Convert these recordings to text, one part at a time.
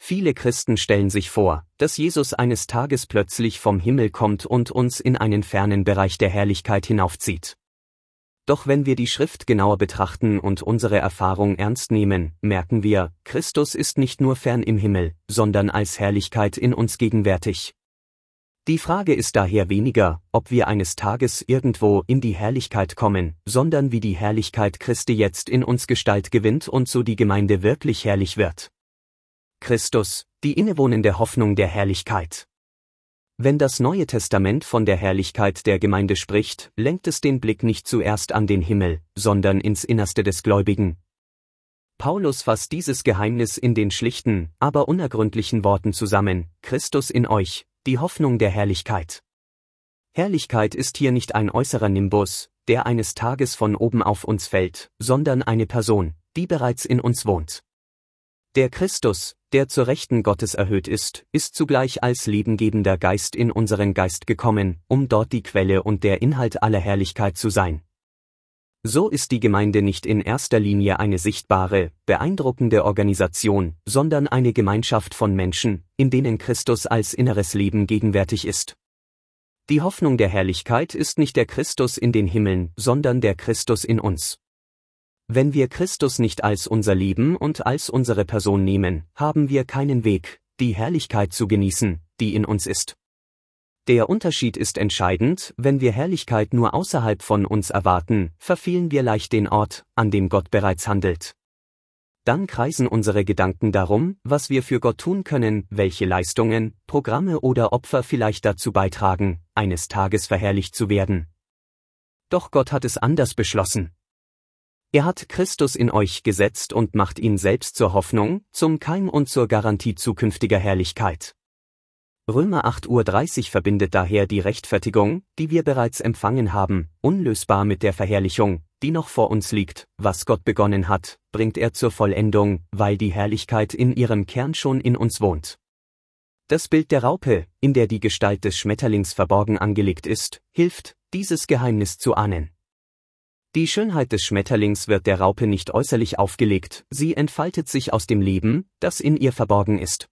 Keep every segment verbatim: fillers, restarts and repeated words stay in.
Viele Christen stellen sich vor, dass Jesus eines Tages plötzlich vom Himmel kommt und uns in einen fernen Bereich der Herrlichkeit hinaufzieht. Doch wenn wir die Schrift genauer betrachten und unsere Erfahrung ernst nehmen, merken wir, Christus ist nicht nur fern im Himmel, sondern als Herrlichkeit in uns gegenwärtig. Die Frage ist daher weniger, ob wir eines Tages irgendwo in die Herrlichkeit kommen, sondern wie die Herrlichkeit Christi jetzt in uns Gestalt gewinnt und so die Gemeinde wirklich herrlich wird. Christus, die innewohnende Hoffnung der Herrlichkeit. Wenn das Neue Testament von der Herrlichkeit der Gemeinde spricht, lenkt es den Blick nicht zuerst an den Himmel, sondern ins Innerste des Gläubigen. Paulus fasst dieses Geheimnis in den schlichten, aber unergründlichen Worten zusammen: Christus in euch, die Hoffnung der Herrlichkeit. Herrlichkeit ist hier nicht ein äußerer Nimbus, der eines Tages von oben auf uns fällt, sondern eine Person, die bereits in uns wohnt. Der Christus, der zur Rechten Gottes erhöht ist, ist zugleich als lebengebender Geist in unseren Geist gekommen, um dort die Quelle und der Inhalt aller Herrlichkeit zu sein. So ist die Gemeinde nicht in erster Linie eine sichtbare, beeindruckende Organisation, sondern eine Gemeinschaft von Menschen, in denen Christus als inneres Leben gegenwärtig ist. Die Hoffnung der Herrlichkeit ist nicht der Christus in den Himmeln, sondern der Christus in uns. Wenn wir Christus nicht als unser Leben und als unsere Person nehmen, haben wir keinen Weg, die Herrlichkeit zu genießen, die in uns ist. Der Unterschied ist entscheidend: Wenn wir Herrlichkeit nur außerhalb von uns erwarten, verfehlen wir leicht den Ort, an dem Gott bereits handelt. Dann kreisen unsere Gedanken darum, was wir für Gott tun können, welche Leistungen, Programme oder Opfer vielleicht dazu beitragen, eines Tages verherrlicht zu werden. Doch Gott hat es anders beschlossen. Er hat Christus in euch gesetzt und macht ihn selbst zur Hoffnung, zum Keim und zur Garantie zukünftiger Herrlichkeit. Römer acht Uhr dreißig verbindet daher die Rechtfertigung, die wir bereits empfangen haben, unlösbar mit der Verherrlichung, die noch vor uns liegt. Was Gott begonnen hat, bringt er zur Vollendung, weil die Herrlichkeit in ihrem Kern schon in uns wohnt. Das Bild der Raupe, in der die Gestalt des Schmetterlings verborgen angelegt ist, hilft, dieses Geheimnis zu ahnen. Die Schönheit des Schmetterlings wird der Raupe nicht äußerlich aufgelegt, sie entfaltet sich aus dem Leben, das in ihr verborgen ist.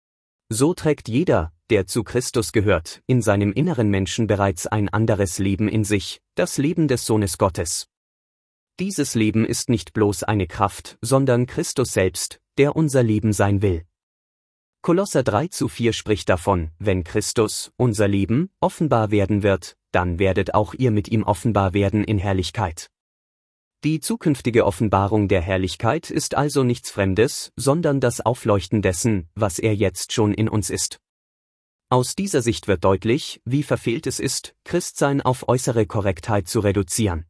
So trägt jeder, der zu Christus gehört, in seinem inneren Menschen bereits ein anderes Leben in sich, das Leben des Sohnes Gottes. Dieses Leben ist nicht bloß eine Kraft, sondern Christus selbst, der unser Leben sein will. Kolosser drei zu vier spricht davon: Wenn Christus, unser Leben, offenbar werden wird, dann werdet auch ihr mit ihm offenbar werden in Herrlichkeit. Die zukünftige Offenbarung der Herrlichkeit ist also nichts Fremdes, sondern das Aufleuchten dessen, was er jetzt schon in uns ist. Aus dieser Sicht wird deutlich, wie verfehlt es ist, Christsein auf äußere Korrektheit zu reduzieren.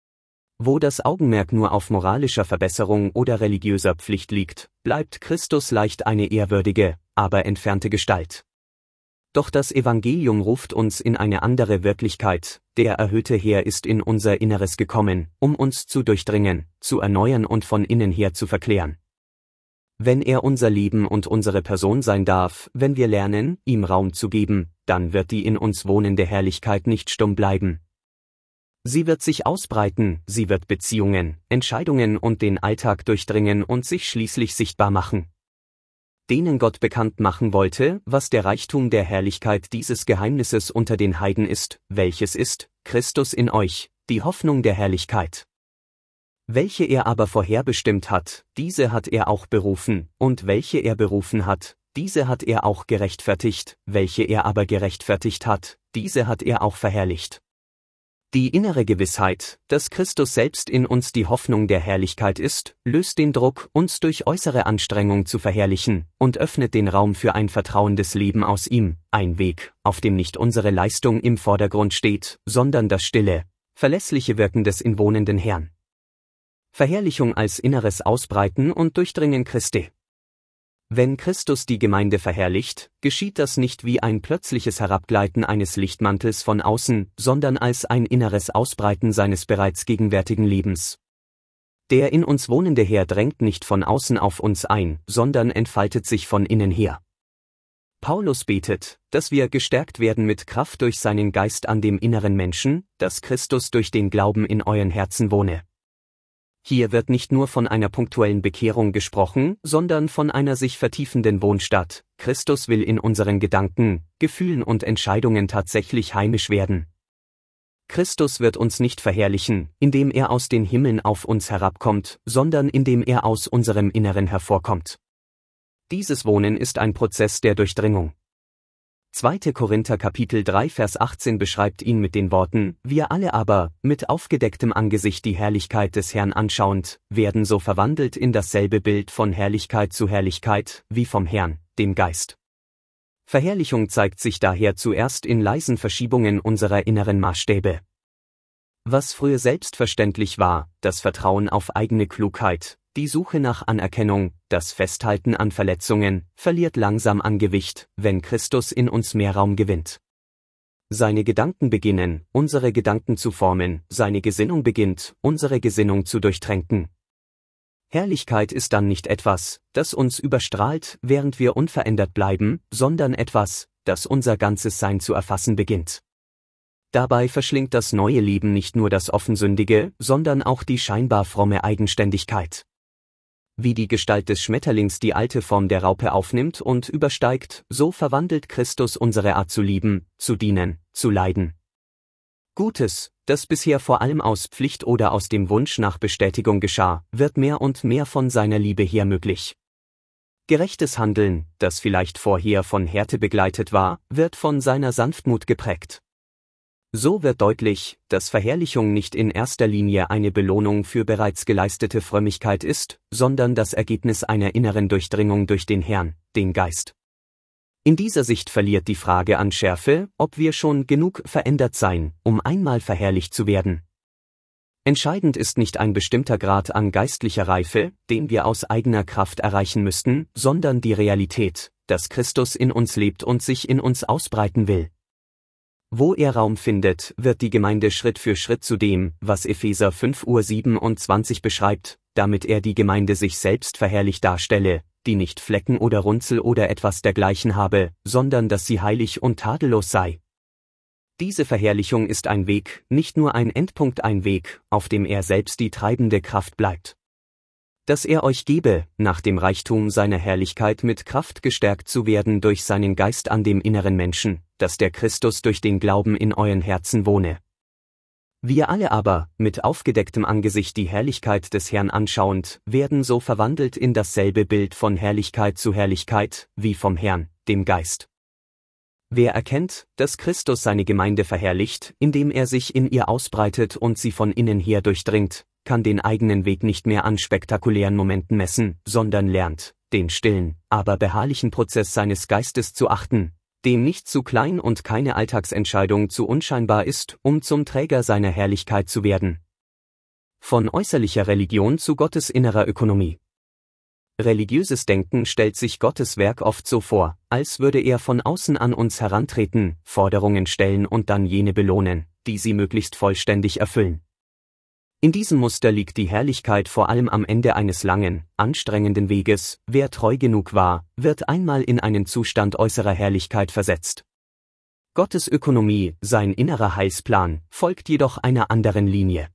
Wo das Augenmerk nur auf moralischer Verbesserung oder religiöser Pflicht liegt, bleibt Christus leicht eine ehrwürdige, aber entfernte Gestalt. Doch das Evangelium ruft uns in eine andere Wirklichkeit: Der erhöhte Herr ist in unser Inneres gekommen, um uns zu durchdringen, zu erneuern und von innen her zu verklären. Wenn er unser Leben und unsere Person sein darf, wenn wir lernen, ihm Raum zu geben, dann wird die in uns wohnende Herrlichkeit nicht stumm bleiben. Sie wird sich ausbreiten, sie wird Beziehungen, Entscheidungen und den Alltag durchdringen und sich schließlich sichtbar machen. Denen Gott bekannt machen wollte, was der Reichtum der Herrlichkeit dieses Geheimnisses unter den Heiden ist, welches ist: Christus in euch, die Hoffnung der Herrlichkeit. Welche er aber vorherbestimmt hat, diese hat er auch berufen, und welche er berufen hat, diese hat er auch gerechtfertigt, welche er aber gerechtfertigt hat, diese hat er auch verherrlicht. Die innere Gewissheit, dass Christus selbst in uns die Hoffnung der Herrlichkeit ist, löst den Druck, uns durch äußere Anstrengung zu verherrlichen, und öffnet den Raum für ein vertrauendes Leben aus ihm, ein Weg, auf dem nicht unsere Leistung im Vordergrund steht, sondern das stille, verlässliche Wirken des inwohnenden Herrn. Verherrlichung als inneres Ausbreiten und Durchdringen Christi. Wenn Christus die Gemeinde verherrlicht, geschieht das nicht wie ein plötzliches Herabgleiten eines Lichtmantels von außen, sondern als ein inneres Ausbreiten seines bereits gegenwärtigen Lebens. Der in uns wohnende Herr drängt nicht von außen auf uns ein, sondern entfaltet sich von innen her. Paulus betet, dass wir gestärkt werden mit Kraft durch seinen Geist an dem inneren Menschen, dass Christus durch den Glauben in euren Herzen wohne. Hier wird nicht nur von einer punktuellen Bekehrung gesprochen, sondern von einer sich vertiefenden Wohnstatt. Christus will in unseren Gedanken, Gefühlen und Entscheidungen tatsächlich heimisch werden. Christus wird uns nicht verherrlichen, indem er aus den Himmeln auf uns herabkommt, sondern indem er aus unserem Inneren hervorkommt. Dieses Wohnen ist ein Prozess der Durchdringung. zweiter Korinther Kapitel drei Vers achtzehn beschreibt ihn mit den Worten: Wir alle aber, mit aufgedecktem Angesicht die Herrlichkeit des Herrn anschauend, werden so verwandelt in dasselbe Bild von Herrlichkeit zu Herrlichkeit, wie vom Herrn, dem Geist. Verherrlichung zeigt sich daher zuerst in leisen Verschiebungen unserer inneren Maßstäbe. Was früher selbstverständlich war, das Vertrauen auf eigene Klugheit, die Suche nach Anerkennung, das Festhalten an Verletzungen, verliert langsam an Gewicht, wenn Christus in uns mehr Raum gewinnt. Seine Gedanken beginnen, unsere Gedanken zu formen, seine Gesinnung beginnt, unsere Gesinnung zu durchtränken. Herrlichkeit ist dann nicht etwas, das uns überstrahlt, während wir unverändert bleiben, sondern etwas, das unser ganzes Sein zu erfassen beginnt. Dabei verschlingt das neue Leben nicht nur das Offensündige, sondern auch die scheinbar fromme Eigenständigkeit. Wie die Gestalt des Schmetterlings die alte Form der Raupe aufnimmt und übersteigt, so verwandelt Christus unsere Art zu lieben, zu dienen, zu leiden. Gutes, das bisher vor allem aus Pflicht oder aus dem Wunsch nach Bestätigung geschah, wird mehr und mehr von seiner Liebe her möglich. Gerechtes Handeln, das vielleicht vorher von Härte begleitet war, wird von seiner Sanftmut geprägt. So wird deutlich, dass Verherrlichung nicht in erster Linie eine Belohnung für bereits geleistete Frömmigkeit ist, sondern das Ergebnis einer inneren Durchdringung durch den Herrn, den Geist. In dieser Sicht verliert die Frage an Schärfe, ob wir schon genug verändert seien, um einmal verherrlicht zu werden. Entscheidend ist nicht ein bestimmter Grad an geistlicher Reife, den wir aus eigener Kraft erreichen müssten, sondern die Realität, dass Christus in uns lebt und sich in uns ausbreiten will. Wo er Raum findet, wird die Gemeinde Schritt für Schritt zu dem, was Epheser fünf Uhr siebenundzwanzig beschreibt, damit er die Gemeinde sich selbst verherrlicht darstelle, die nicht Flecken oder Runzel oder etwas dergleichen habe, sondern dass sie heilig und tadellos sei. Diese Verherrlichung ist ein Weg, nicht nur ein Endpunkt, ein Weg, auf dem er selbst die treibende Kraft bleibt. Dass er euch gebe, nach dem Reichtum seiner Herrlichkeit mit Kraft gestärkt zu werden durch seinen Geist an dem inneren Menschen, dass der Christus durch den Glauben in euren Herzen wohne. Wir alle aber, mit aufgedecktem Angesicht die Herrlichkeit des Herrn anschauend, werden so verwandelt in dasselbe Bild von Herrlichkeit zu Herrlichkeit, wie vom Herrn, dem Geist. Wer erkennt, dass Christus seine Gemeinde verherrlicht, indem er sich in ihr ausbreitet und sie von innen her durchdringt, kann den eigenen Weg nicht mehr an spektakulären Momenten messen, sondern lernt, den stillen, aber beharrlichen Prozess seines Geistes zu achten, dem nicht zu klein und keine Alltagsentscheidung zu unscheinbar ist, um zum Träger seiner Herrlichkeit zu werden. Von äußerlicher Religion zu Gottes innerer Ökonomie. Religiöses Denken stellt sich Gottes Werk oft so vor, als würde er von außen an uns herantreten, Forderungen stellen und dann jene belohnen, die sie möglichst vollständig erfüllen. In diesem Muster liegt die Herrlichkeit vor allem am Ende eines langen, anstrengenden Weges. Wer treu genug war, wird einmal in einen Zustand äußerer Herrlichkeit versetzt. Gottes Ökonomie, sein innerer Heilsplan, folgt jedoch einer anderen Linie.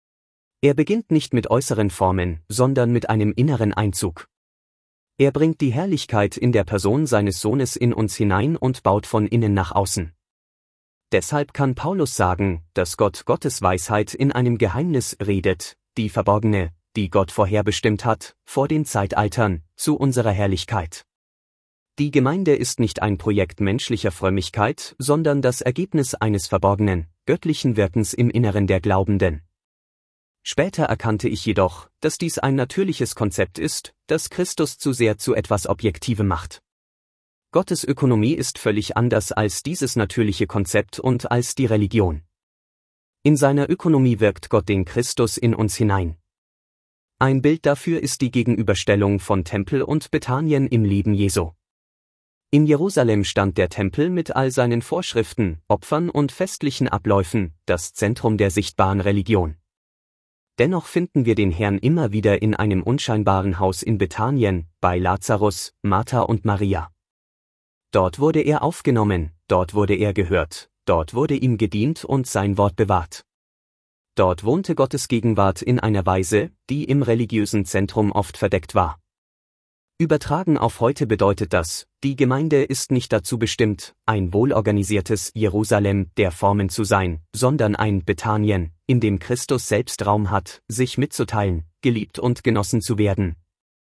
Er beginnt nicht mit äußeren Formen, sondern mit einem inneren Einzug. Er bringt die Herrlichkeit in der Person seines Sohnes in uns hinein und baut von innen nach außen. Deshalb kann Paulus sagen, dass Gott Gottes Weisheit in einem Geheimnis redet, die verborgene, die Gott vorherbestimmt hat, vor den Zeitaltern, zu unserer Herrlichkeit. Die Gemeinde ist nicht ein Projekt menschlicher Frömmigkeit, sondern das Ergebnis eines verborgenen, göttlichen Wirkens im Inneren der Glaubenden. Später erkannte ich jedoch, dass dies ein natürliches Konzept ist, das Christus zu sehr zu etwas Objektivem macht. Gottes Ökonomie ist völlig anders als dieses natürliche Konzept und als die Religion. In seiner Ökonomie wirkt Gott den Christus in uns hinein. Ein Bild dafür ist die Gegenüberstellung von Tempel und Bethanien im Leben Jesu. In Jerusalem stand der Tempel mit all seinen Vorschriften, Opfern und festlichen Abläufen, das Zentrum der sichtbaren Religion. Dennoch finden wir den Herrn immer wieder in einem unscheinbaren Haus in Bethanien, bei Lazarus, Martha und Maria. Dort wurde er aufgenommen, dort wurde er gehört, dort wurde ihm gedient und sein Wort bewahrt. Dort wohnte Gottes Gegenwart in einer Weise, die im religiösen Zentrum oft verdeckt war. Übertragen auf heute bedeutet das, die Gemeinde ist nicht dazu bestimmt, ein wohlorganisiertes Jerusalem der Formen zu sein, sondern ein Bethanien, in dem Christus selbst Raum hat, sich mitzuteilen, geliebt und genossen zu werden.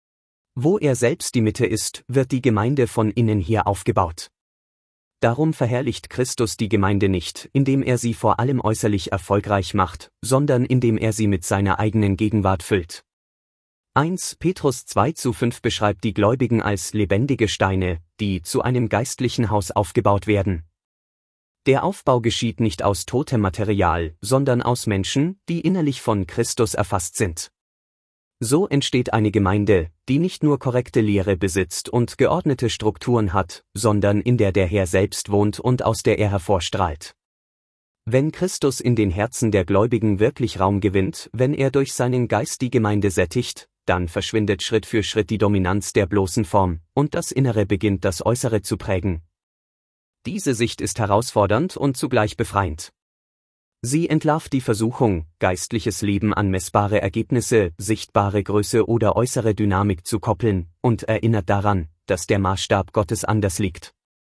Wo er selbst die Mitte ist, wird die Gemeinde von innen her aufgebaut. Darum verherrlicht Christus die Gemeinde nicht, indem er sie vor allem äußerlich erfolgreich macht, sondern indem er sie mit seiner eigenen Gegenwart füllt. erster Petrus zwei zu fünf beschreibt die Gläubigen als lebendige Steine, die zu einem geistlichen Haus aufgebaut werden. Der Aufbau geschieht nicht aus totem Material, sondern aus Menschen, die innerlich von Christus erfasst sind. So entsteht eine Gemeinde, die nicht nur korrekte Lehre besitzt und geordnete Strukturen hat, sondern in der der Herr selbst wohnt und aus der er hervorstrahlt. Wenn Christus in den Herzen der Gläubigen wirklich Raum gewinnt, wenn er durch seinen Geist die Gemeinde sättigt, dann verschwindet Schritt für Schritt die Dominanz der bloßen Form, und das Innere beginnt das Äußere zu prägen. Diese Sicht ist herausfordernd und zugleich befreiend. Sie entlarvt die Versuchung, geistliches Leben an messbare Ergebnisse, sichtbare Größe oder äußere Dynamik zu koppeln, und erinnert daran, dass der Maßstab Gottes anders liegt.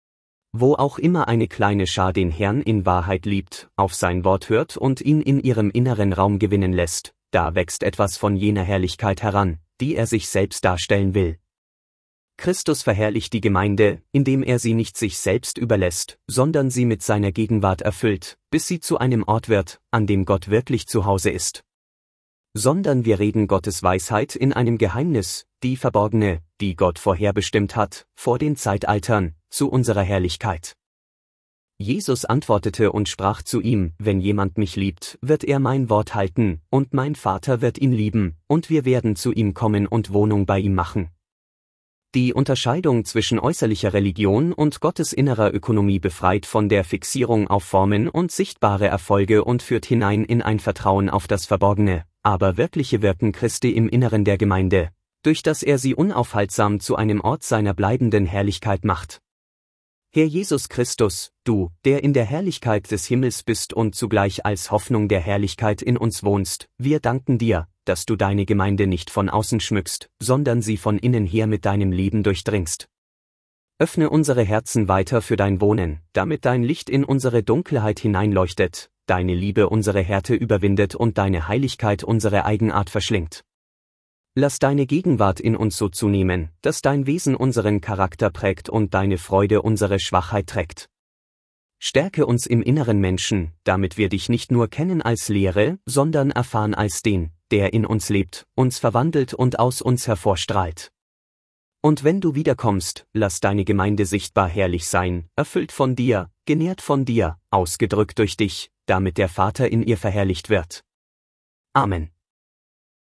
Wo auch immer eine kleine Schar den Herrn in Wahrheit liebt, auf sein Wort hört und ihn in ihrem inneren Raum gewinnen lässt, da wächst etwas von jener Herrlichkeit heran, die er sich selbst darstellen will. Christus verherrlicht die Gemeinde, indem er sie nicht sich selbst überlässt, sondern sie mit seiner Gegenwart erfüllt, bis sie zu einem Ort wird, an dem Gott wirklich zu Hause ist. Sondern wir reden Gottes Weisheit in einem Geheimnis, die verborgene, die Gott vorherbestimmt hat, vor den Zeitaltern, zu unserer Herrlichkeit. Jesus antwortete und sprach zu ihm: Wenn jemand mich liebt, wird er mein Wort halten, und mein Vater wird ihn lieben, und wir werden zu ihm kommen und Wohnung bei ihm machen. Die Unterscheidung zwischen äußerlicher Religion und Gottes innerer Ökonomie befreit von der Fixierung auf Formen und sichtbare Erfolge und führt hinein in ein Vertrauen auf das verborgene, aber wirkliche Wirken Christi im Inneren der Gemeinde, durch das er sie unaufhaltsam zu einem Ort seiner bleibenden Herrlichkeit macht. Herr Jesus Christus, du, der in der Herrlichkeit des Himmels bist und zugleich als Hoffnung der Herrlichkeit in uns wohnst, wir danken dir, dass du deine Gemeinde nicht von außen schmückst, sondern sie von innen her mit deinem Leben durchdringst. Öffne unsere Herzen weiter für dein Wohnen, damit dein Licht in unsere Dunkelheit hineinleuchtet, deine Liebe unsere Härte überwindet und deine Heiligkeit unsere Eigenart verschlingt. Lass deine Gegenwart in uns so zunehmen, dass dein Wesen unseren Charakter prägt und deine Freude unsere Schwachheit trägt. Stärke uns im inneren Menschen, damit wir dich nicht nur kennen als Lehre, sondern erfahren als den, der in uns lebt, uns verwandelt und aus uns hervorstrahlt. Und wenn du wiederkommst, lass deine Gemeinde sichtbar herrlich sein, erfüllt von dir, genährt von dir, ausgedrückt durch dich, damit der Vater in ihr verherrlicht wird. Amen.